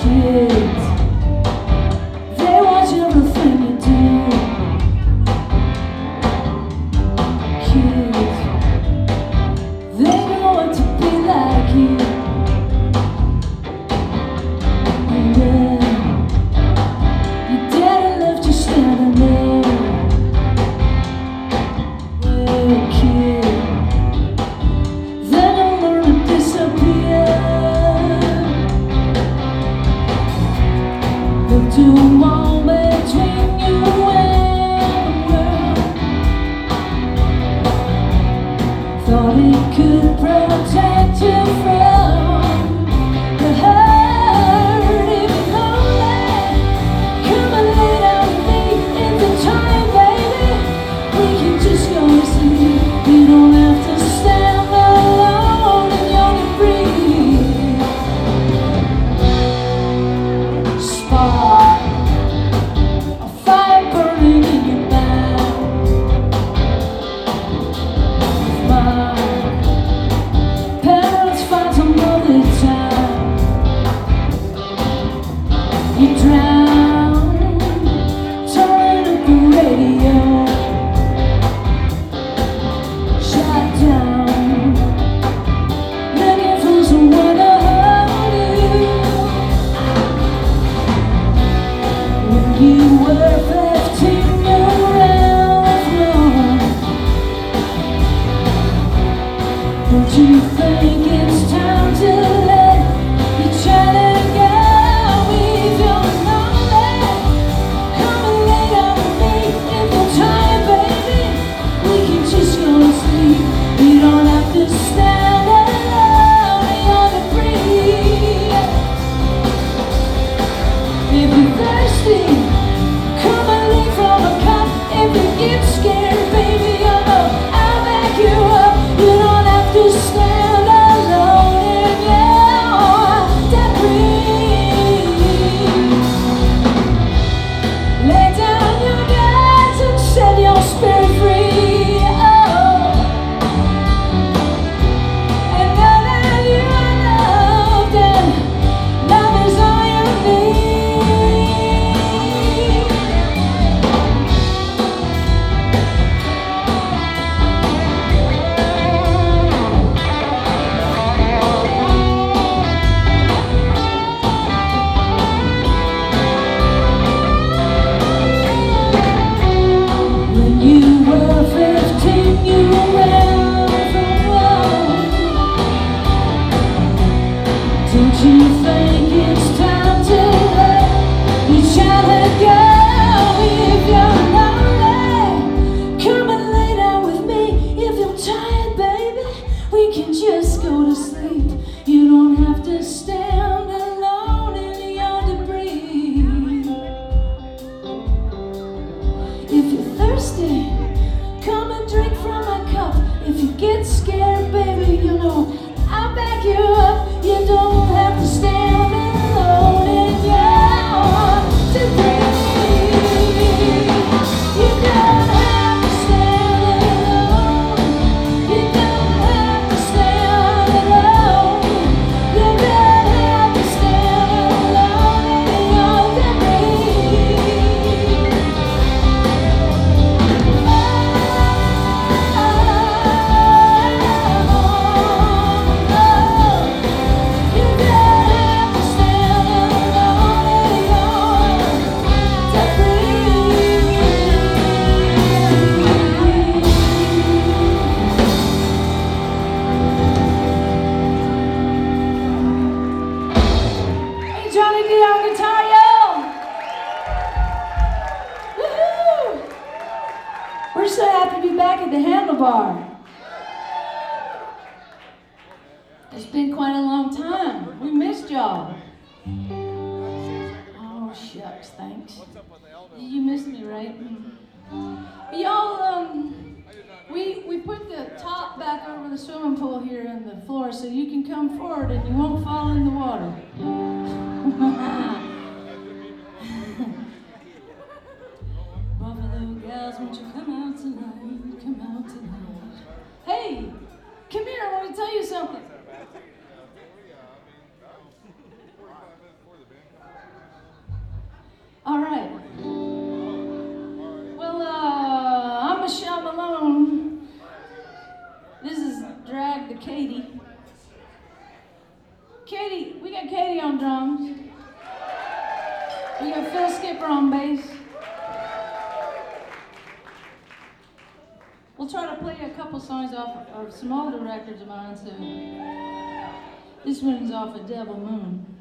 Kids, they watch everything you do. Kids, they know what to be like you. And then your daddy left you standing there. Well, kid, then you'll learn to disappear. They'll do all between you and the world. Thought he could protect you from the hurt if you lonely. Come and lay down with me in the time, baby. We can just go to sleep. You don't have to stand alone and young and free. Spark, a fire burning in your mouth. My parents find some other time. You drown, turn up the radio. Shut down, looking for someone to hold you. When you were 15, you ran wrong. Don't you think it's time to let each other go if you're lonely? Come and lay down with me in the time, baby. We can just go to sleep. You don't have to stand alone, you're free. If you're thirsty, come and leave from a cup. If you get scared, baby, you know I'll back you up. You don't have to stand alone in your debris. Lay down your guards and set your spirit free. Oh, and know that you are loved and love is all you need. When you were 15, you ran from home. Don't you think it's time to let each other go if you're lonely? Come and lay down with me if you're tired, baby. We can just go to sleep. You don't have to stand alone in your debris. If you're thirsty, come and drink from my cup. If you get scared, baby, you know I'll back you up. You don't have to stand alone in your debris. You don't have to stand alone. You don't have to stand alone. You don't have to stand alone in your debris. Hey, Johnny D on guitar, y'all! Woohoo! We're so happy to be back at the Handlebar. It's been quite a long time. We missed y'all. Oh, shucks, thanks. You missed me, right? Y'all, we put the top back over the swimming pool here in the floor so you can come forward and you won't fall in the water. Buffalo gals, won't you come out tonight? Come out tonight. Hey, come here, I want to tell you something. All right. Well, I'm Michelle Malone. This is Drag the Katie. Katie, we got Katie on drums. We got Phil Skipper on bass. We'll try to play a couple songs off of some older records of mine, so this one's off of Devil Moon.